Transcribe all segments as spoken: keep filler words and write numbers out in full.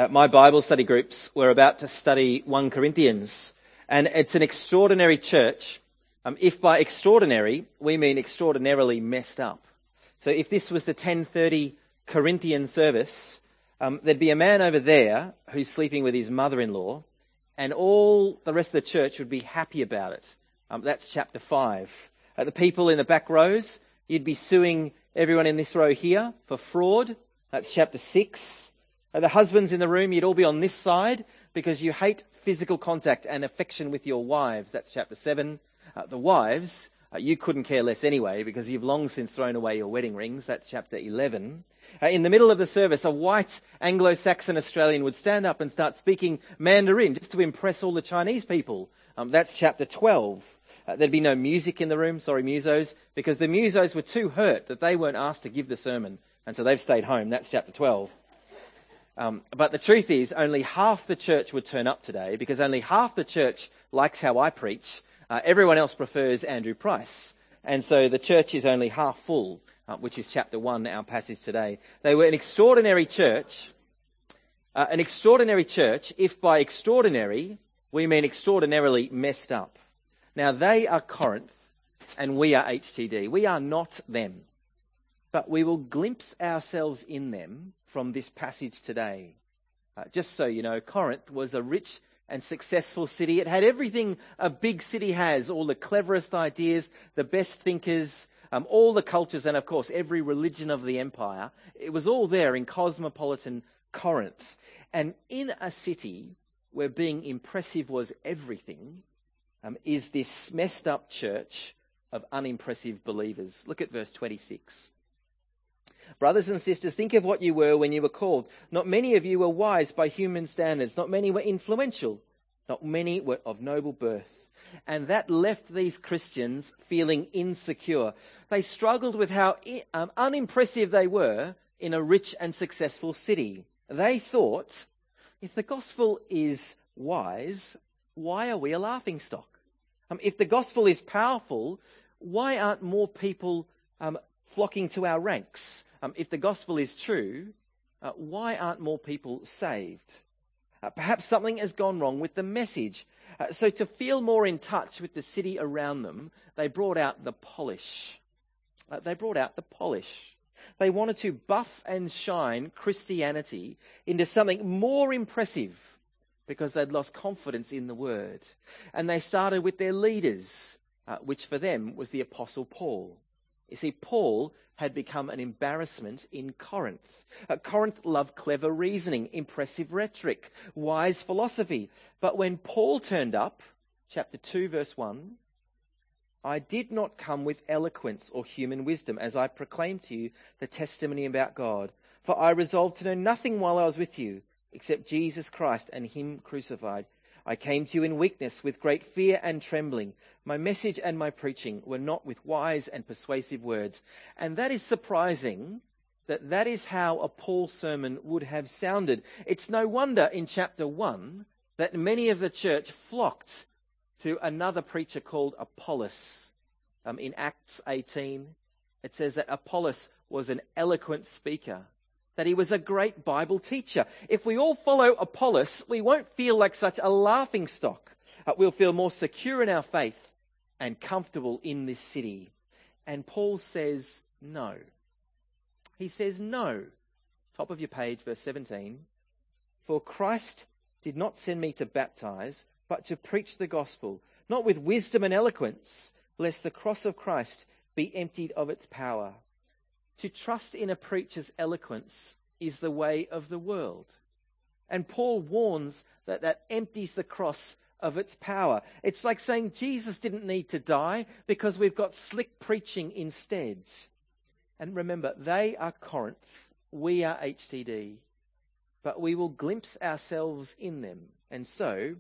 At my Bible study groups, we're about to study First Corinthians, and it's an extraordinary church. Um, if by extraordinary, we mean extraordinarily messed up. So if this was the ten thirty Corinthian service, um, there'd be a man over there who's sleeping with his mother-in-law, and all the rest of the church would be happy about it. Um, that's chapter five. Uh, the people in the back rows, you'd be suing everyone in this row here for fraud. That's chapter six. Uh, the husbands in the room, you'd all be on this side because you hate physical contact and affection with your wives. That's chapter seven. Uh, the wives, uh, you couldn't care less anyway because you've long since thrown away your wedding rings. That's chapter eleven. Uh, in the middle of the service, a white Anglo-Saxon Australian would stand up and start speaking Mandarin just to impress all the Chinese people. Um, that's chapter twelve. Uh, there'd be no music in the room, sorry musos, because the musos were too hurt that they weren't asked to give the sermon. And so they've stayed home. That's chapter twelve. Um, but the truth is, only half the church would turn up today because only half the church likes how I preach. Uh, everyone else prefers Andrew Price. And so the church is only half full, uh, which is chapter one, our passage today. They were an extraordinary church, uh, an extraordinary church, if by extraordinary we mean extraordinarily messed up. Now they are Corinth and we are H T D. We are not them. But we will glimpse ourselves in them from this passage today. Uh, just so you know, Corinth was a rich and successful city. It had everything a big city has, all the cleverest ideas, the best thinkers, um, all the cultures, and of course every religion of the empire. It was all there in cosmopolitan Corinth. And in a city where being impressive was everything, um, is this messed up church of unimpressive believers. Look at verse twenty-six. Brothers and sisters, think of what you were when you were called. Not many of you were wise by human standards. Not many were influential. Not many were of noble birth. And that left these Christians feeling insecure. They struggled with how um, unimpressive they were in a rich and successful city. They thought, if the gospel is wise, why are we a laughingstock? Um, if the gospel is powerful, why aren't more people um, flocking to our ranks? Um, if the gospel is true, uh, why aren't more people saved? Uh, perhaps something has gone wrong with the message. Uh, so to feel more in touch with the city around them, they brought out the polish. Uh, they brought out the polish. They wanted to buff and shine Christianity into something more impressive because they'd lost confidence in the word. And they started with their leaders, uh, which for them was the Apostle Paul. You see, Paul had become an embarrassment in Corinth. Uh, Corinth loved clever reasoning, impressive rhetoric, wise philosophy. But when Paul turned up, chapter two, verse one, I did not come with eloquence or human wisdom as I proclaimed to you the testimony about God. For I resolved to know nothing while I was with you except Jesus Christ and him crucified. I came to you in weakness with great fear and trembling. My message and my preaching were not with wise and persuasive words. And that is surprising that that is how a Paul sermon would have sounded. It's no wonder in chapter one that many of the church flocked to another preacher called Apollos. Um, in Acts eighteen, it says that Apollos was an eloquent speaker, that he was a great Bible teacher. If we all follow Apollos, we won't feel like such a laughingstock. Uh, we'll feel more secure in our faith and comfortable in this city. And Paul says no. He says no. Top of your page, verse seventeen. For Christ did not send me to baptize, but to preach the gospel, not with wisdom and eloquence, lest the cross of Christ be emptied of its power. To trust in a preacher's eloquence is the way of the world. And Paul warns that that empties the cross of its power. It's like saying Jesus didn't need to die because we've got slick preaching instead. And remember, they are Corinth, we are H T D, but we will glimpse ourselves in them. And so,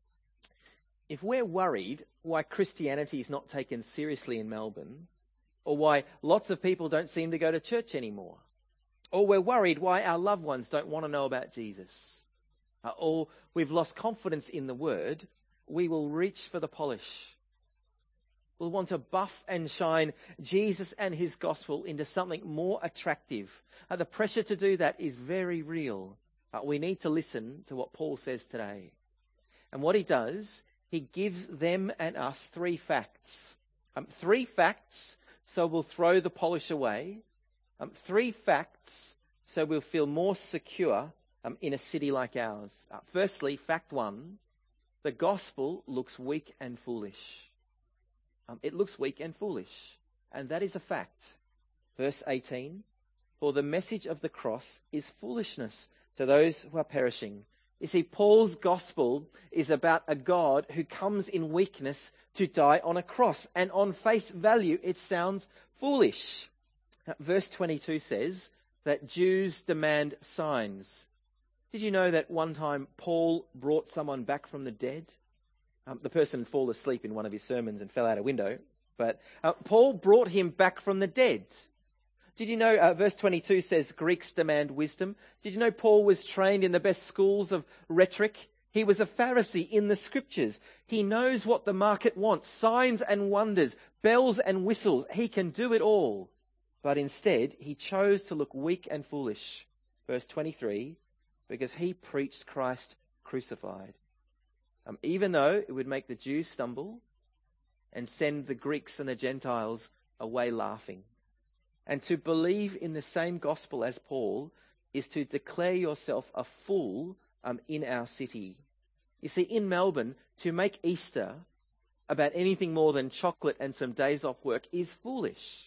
if we're worried why Christianity is not taken seriously in Melbourne, or why lots of people don't seem to go to church anymore, or we're worried why our loved ones don't want to know about Jesus, uh, or we've lost confidence in the word, we will reach for the polish. We'll want to buff and shine Jesus and his gospel into something more attractive. Uh, the pressure to do that is very real. Uh, we need to listen to what Paul says today. And what he does, he gives them and us three facts. Um, three facts, so we'll throw the polish away. Um, three facts, so we'll feel more secure um, in a city like ours. Uh, firstly, fact one, the gospel looks weak and foolish. Um, it looks weak and foolish. And that is a fact. Verse eighteen, for the message of the cross is foolishness to those who are perishing. You see, Paul's gospel is about a God who comes in weakness to die on a cross. And on face value, it sounds foolish. Verse twenty-two says that Jews demand signs. Did you know that one time Paul brought someone back from the dead? Um, the person had fallen asleep in one of his sermons and fell out a window. But uh, Paul brought him back from the dead. Did you know, uh, verse twenty-two says Greeks demand wisdom. Did you know Paul was trained in the best schools of rhetoric? He was a Pharisee in the scriptures. He knows what the market wants, signs and wonders, bells and whistles. He can do it all. But instead, he chose to look weak and foolish. Verse twenty-three, because he preached Christ crucified. Um, even though it would make the Jews stumble and send the Greeks and the Gentiles away laughing. And to believe in the same gospel as Paul is to declare yourself a fool um, in our city. You see, in Melbourne, to make Easter about anything more than chocolate and some days off work is foolish.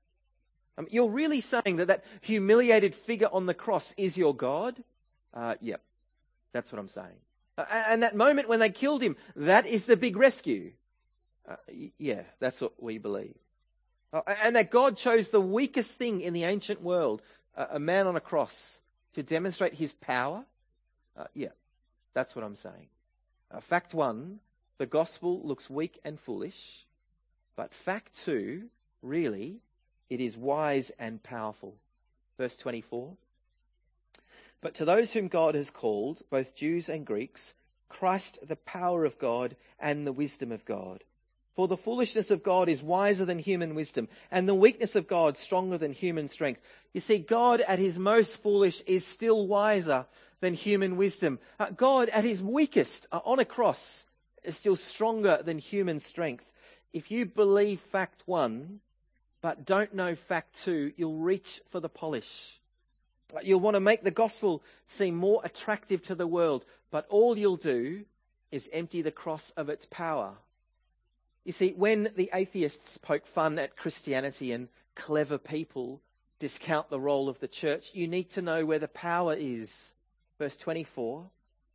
Um, you're really saying that that humiliated figure on the cross is your God? Uh, yep, that's what I'm saying. Uh, and that moment when they killed him, that is the big rescue. Uh, yeah, that's what we believe. Uh, and that God chose the weakest thing in the ancient world, uh, a man on a cross, to demonstrate his power? Uh, yeah, that's what I'm saying. Uh, fact one, the gospel looks weak and foolish. But fact two, really, it is wise and powerful. Verse twenty-four. But to those whom God has called, both Jews and Greeks, Christ the power of God and the wisdom of God. For the foolishness of God is wiser than human wisdom, and the weakness of God stronger than human strength. You see, God at his most foolish is still wiser than human wisdom. Uh, God at his weakest uh, on a cross is still stronger than human strength. If you believe fact one, but don't know fact two, you'll reach for the polish. Uh, you'll want to make the gospel seem more attractive to the world, but all you'll do is empty the cross of its power. You see, when the atheists poke fun at Christianity and clever people discount the role of the church, you need to know where the power is. Verse twenty-four,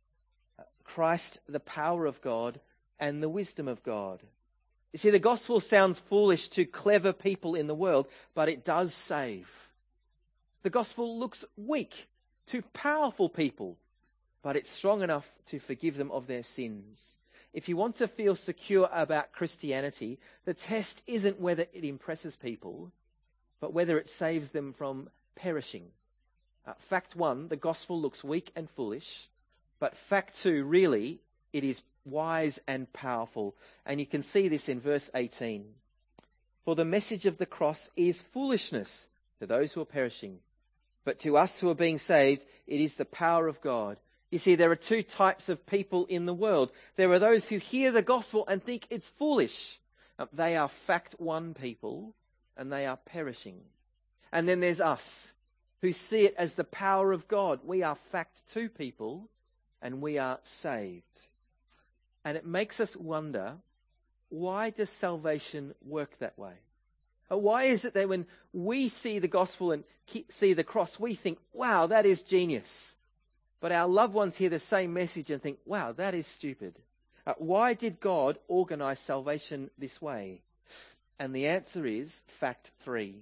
Christ, the power of God and the wisdom of God. You see, the gospel sounds foolish to clever people in the world, but it does save. The gospel looks weak to powerful people, but it's strong enough to forgive them of their sins. If you want to feel secure about Christianity, the test isn't whether it impresses people, but whether it saves them from perishing. Uh, fact one, the gospel looks weak and foolish, but fact two, really, it is wise and powerful. And you can see this in verse eighteen. For the message of the cross is foolishness to those who are perishing, but to us who are being saved, it is the power of God. You see, there are two types of people in the world. There are those who hear the gospel and think it's foolish. Um, they are fact one people, and they are perishing. And then there's us, who see it as the power of God. We are fact two people, and we are saved. And it makes us wonder, why does salvation work that way? Uh, Why is it that when we see the gospel and see the cross, we think, wow, that is genius. But our loved ones hear the same message and think, wow, that is stupid. Uh, why did God organize salvation this way? And the answer is fact three.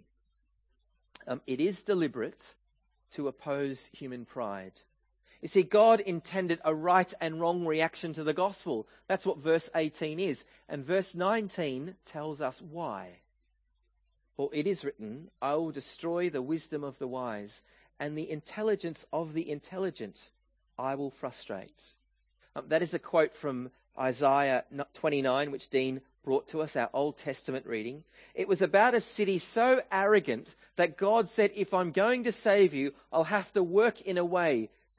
Um, it is deliberate to oppose human pride. You see, God intended a right and wrong reaction to the gospel. That's what verse eighteen is. And verse nineteen tells us why. For it is written, I will destroy the wisdom of the wise, and the intelligence of the intelligent I will frustrate. Um, that is a quote from Isaiah twenty-nine, which Dean brought to us, our Old Testament reading. It was about a city so arrogant that God said, if I'm going to save you, I'll have to work in a way that's,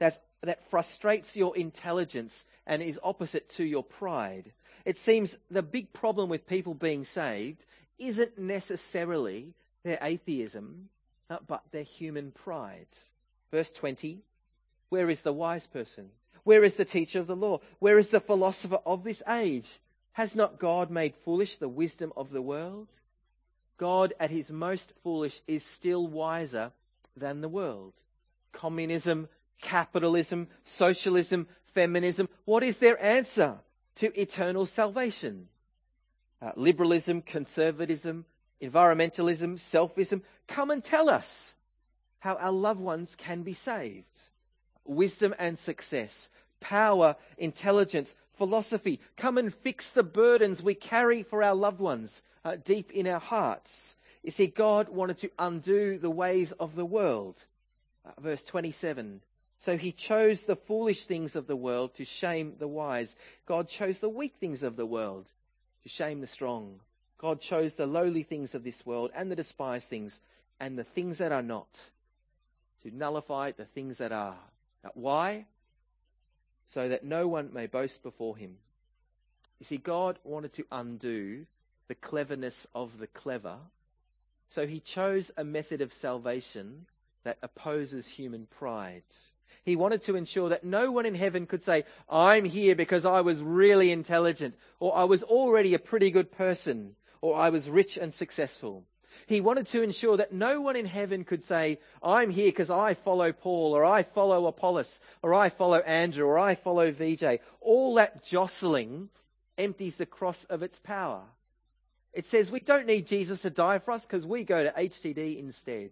that frustrates your intelligence and is opposite to your pride. It seems the big problem with people being saved isn't necessarily their atheism, uh, but their human pride. Verse twenty, where is the wise person? Where is the teacher of the law? Where is the philosopher of this age? Has not God made foolish the wisdom of the world? God at his most foolish is still wiser than the world. Communism, capitalism, socialism, feminism. What is their answer to eternal salvation? Uh, liberalism, conservatism, environmentalism, selfism. Come and tell us how our loved ones can be saved. Wisdom and success, power, intelligence, philosophy. Come and fix the burdens we carry for our loved ones uh, deep in our hearts. You see, God wanted to undo the ways of the world. Uh, verse twenty-seven. So he chose the foolish things of the world to shame the wise. God chose the weak things of the world to shame the strong. God chose the lowly things of this world and the despised things and the things that are not to nullify the things that are. Uh, why? So that no one may boast before him. You see, God wanted to undo the cleverness of the clever. So he chose a method of salvation that opposes human pride. He wanted to ensure that no one in heaven could say, I'm here because I was really intelligent, or I was already a pretty good person, or I was rich and successful. He wanted to ensure that no one in heaven could say, I'm here because I follow Paul, or I follow Apollos, or I follow Andrew, or I follow V J. All that jostling empties the cross of its power. It says we don't need Jesus to die for us because we go to H T D instead.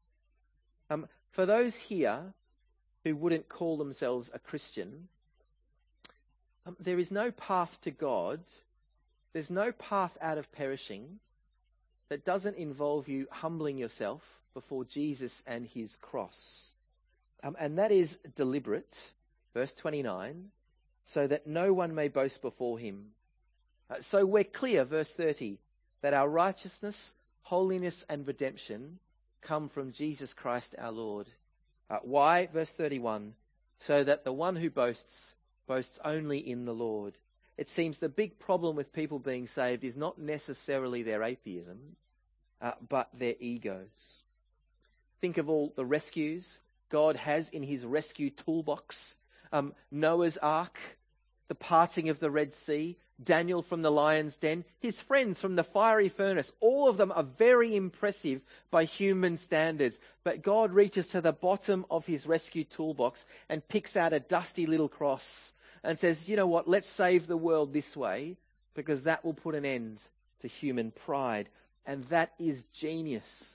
Um, for those here who wouldn't call themselves a Christian, um, there is no path to God, there's no path out of perishing that doesn't involve you humbling yourself before Jesus and his cross. Um, and that is deliberate, verse twenty-nine, so that no one may boast before him. Uh, so we're clear, verse thirty, that our righteousness, holiness and redemption come from Jesus Christ our Lord. Uh, why? Verse thirty-one, so that the one who boasts, boasts only in the Lord. It seems the big problem with people being saved is not necessarily their atheism, uh, but their egos. Think of all the rescues God has in his rescue toolbox. Um, Noah's Ark, the parting of the Red Sea, Daniel from the lion's den, his friends from the fiery furnace. All of them are very impressive by human standards. But God reaches to the bottom of his rescue toolbox and picks out a dusty little cross and says, you know what, let's save the world this way because that will put an end to human pride. And that is genius.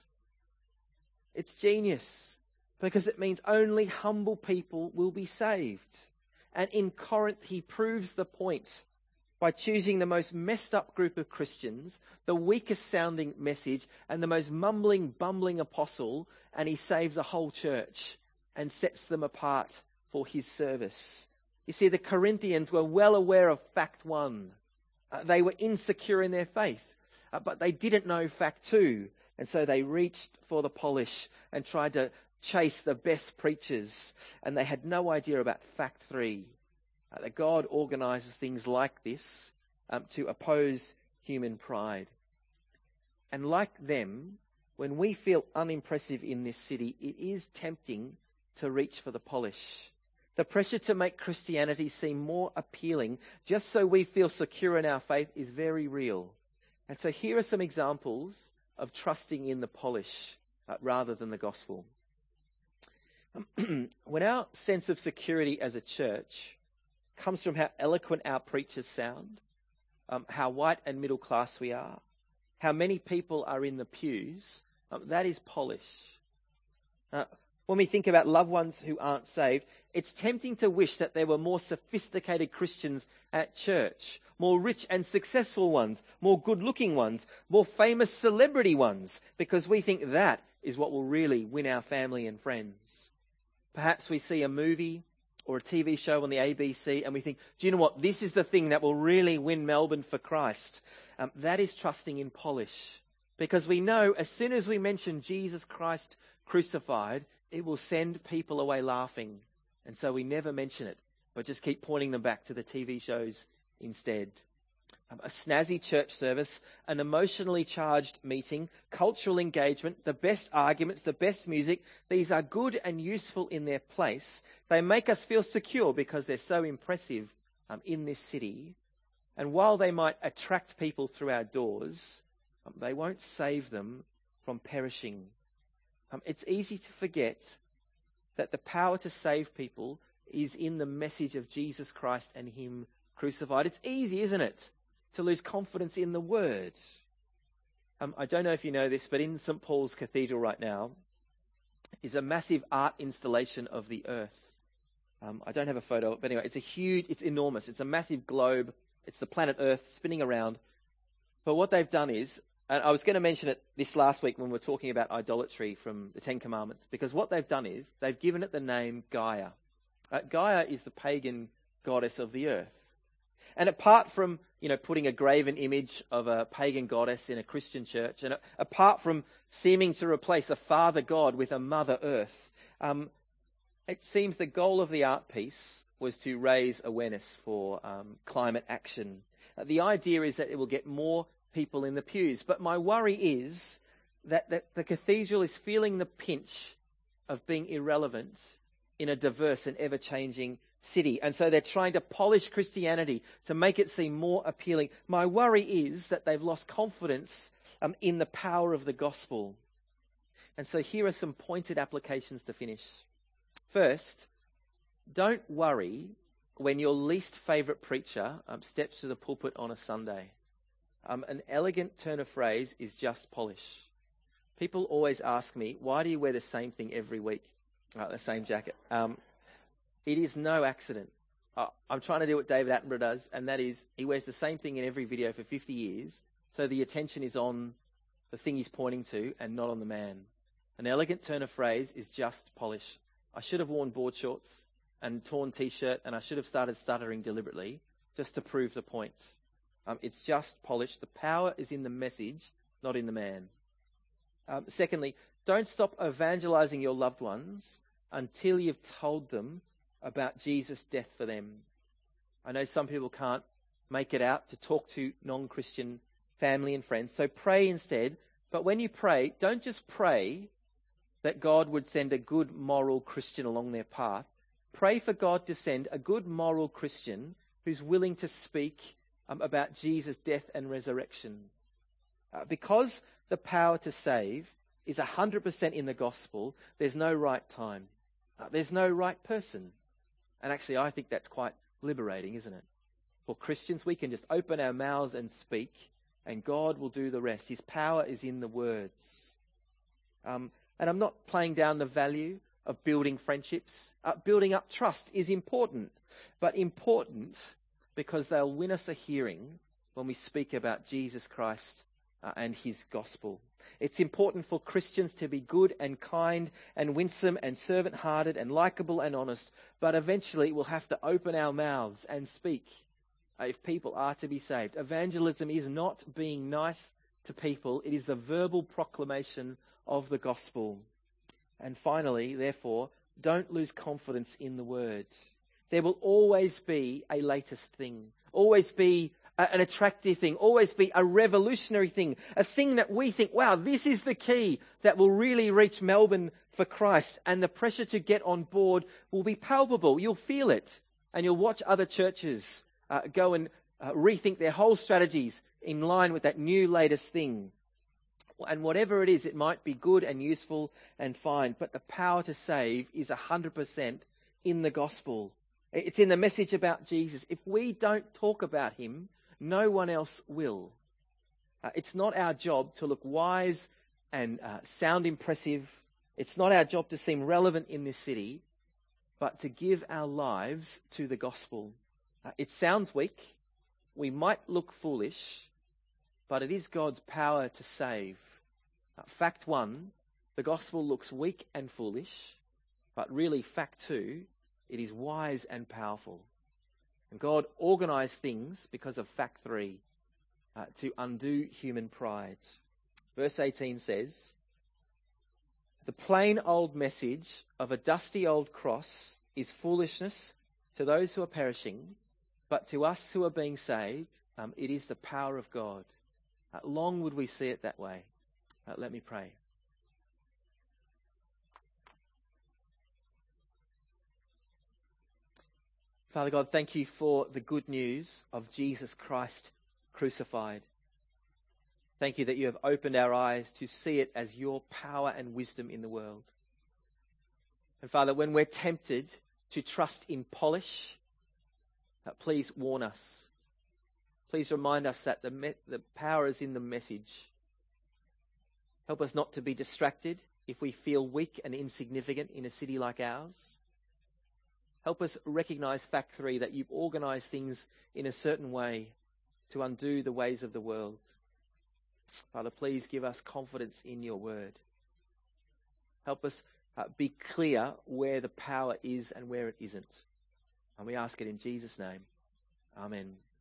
It's genius because it means only humble people will be saved. And in Corinth, he proves the point by choosing the most messed up group of Christians, the weakest sounding message, and the most mumbling, bumbling apostle, and he saves a whole church and sets them apart for his service. You see, the Corinthians were well aware of fact one. Uh, they were insecure in their faith, uh, but they didn't know fact two. And so they reached for the polish and tried to chase the best preachers. And they had no idea about fact three. Uh, that God organises things like this um, to oppose human pride. And like them, when we feel unimpressive in this city, it is tempting to reach for the polish. The pressure to make Christianity seem more appealing just so we feel secure in our faith is very real. And so here are some examples of trusting in the polish uh, rather than the gospel. When our sense of security as a church comes from how eloquent our preachers sound, um, how white and middle class we are, how many people are in the pews, um, that is polish. Uh, when we think about loved ones who aren't saved, it's tempting to wish that there were more sophisticated Christians at church, more rich and successful ones, more good-looking ones, more famous celebrity ones, because we think that is what will really win our family and friends. Perhaps we see a movie or a T V show on the A B C and we think, do you know what, this is the thing that will really win Melbourne for Christ. Um, that is trusting in polish. Because we know as soon as we mention Jesus Christ crucified, it will send people away laughing. And so we never mention it, but just keep pointing them back to the T V shows instead. Um, a snazzy church service, an emotionally charged meeting, cultural engagement, the best arguments, the best music, these are good and useful in their place. They make us feel secure because they're so impressive um, in this city. And while they might attract people through our doors, um, they won't save them from perishing. Um, it's easy to forget that the power to save people is in the message of Jesus Christ and Him crucified. It's easy, isn't it, to lose confidence in the Word. Um, I don't know if you know this, but in Saint Paul's Cathedral right now is a massive art installation of the Earth. Um, I don't have a photo, but anyway, it's a huge, it's enormous. It's a massive globe. It's the planet Earth spinning around. But what they've done is, and I was going to mention it this last week when we were talking about idolatry from the Ten Commandments, because what they've done is they've given it the name Gaia. Uh, Gaia is the pagan goddess of the earth. And apart from, you know, putting a graven image of a pagan goddess in a Christian church, and apart from seeming to replace a father god with a mother earth, um, it seems the goal of the art piece was to raise awareness for um, climate action. Uh, the idea is that it will get more people in the pews. But my worry is that, that the cathedral is feeling the pinch of being irrelevant in a diverse and ever-changing city. And so they're trying to polish Christianity to make it seem more appealing. My worry is that they've lost confidence um, in the power of the gospel. And so here are some pointed applications to finish. First, don't worry when your least favourite preacher um, steps to the pulpit on a Sunday. Um, an elegant turn of phrase is just polish. People always ask me, why do you wear the same thing every week? Uh, the same jacket. Um, it is no accident. Uh, I'm trying to do what David Attenborough does, and that is he wears the same thing in every video for fifty years, so the attention is on the thing he's pointing to and not on the man. An elegant turn of phrase is just polish. I should have worn board shorts and torn T-shirt, and I should have started stuttering deliberately just to prove the point. Um, it's just polish. The power is in the message, not in the man. Um, secondly, don't stop evangelizing your loved ones until you've told them about Jesus' death for them. I know some people can't make it out to talk to non-Christian family and friends, so pray instead. But when you pray, don't just pray that God would send a good moral Christian along their path. Pray for God to send a good moral Christian who's willing to speak um, about Jesus' death and resurrection. Uh, because the power to save is one hundred percent in the gospel, there's no right time. Uh, there's no right person. And actually, I think that's quite liberating, isn't it? For Christians, we can just open our mouths and speak, and God will do the rest. His power is in the words. Um, and I'm not playing down the value of building friendships. Uh, building up trust is important, but important because they'll win us a hearing when we speak about Jesus Christ uh, and his gospel. It's important for Christians to be good and kind and winsome and servant-hearted and likable and honest, but eventually we'll have to open our mouths and speak uh, if people are to be saved. Evangelism is not being nice to people. It is the verbal proclamation of the gospel. And finally, therefore, don't lose confidence in the word. There will always be a latest thing, always be a, an attractive thing, always be a revolutionary thing, a thing that we think, wow, this is the key that will really reach Melbourne for Christ. And the pressure to get on board will be palpable. You'll feel it. And you'll watch other churches uh, go and uh, rethink their whole strategies in line with that new latest thing. And whatever it is, it might be good and useful and fine, but the power to save is one hundred percent in the gospel. It's in the message about Jesus. If we don't talk about him, no one else will. Uh, it's not our job to look wise and uh, sound impressive. It's not our job to seem relevant in this city, but to give our lives to the gospel. Uh, it sounds weak. We might look foolish, but it is God's power to save. Uh, fact one, the gospel looks weak and foolish, but really fact two, it is wise and powerful. And God organised things because of fact three, uh, to undo human pride. Verse eighteen says, the plain old message of a dusty old cross is foolishness to those who are perishing, but to us who are being saved, um, it is the power of God. Uh, long would we see it that way. Uh, let me pray. Father God, thank you for the good news of Jesus Christ crucified. Thank you that you have opened our eyes to see it as your power and wisdom in the world. And Father, when we're tempted to trust in polish, uh, please warn us. Please remind us that the, me- the power is in the message. Help us not to be distracted if we feel weak and insignificant in a city like ours. Help us recognize, fact three, that you've organized things in a certain way to undo the ways of the world. Father, please give us confidence in your word. Help us uh, be clear where the power is and where it isn't. And we ask it in Jesus' name. Amen.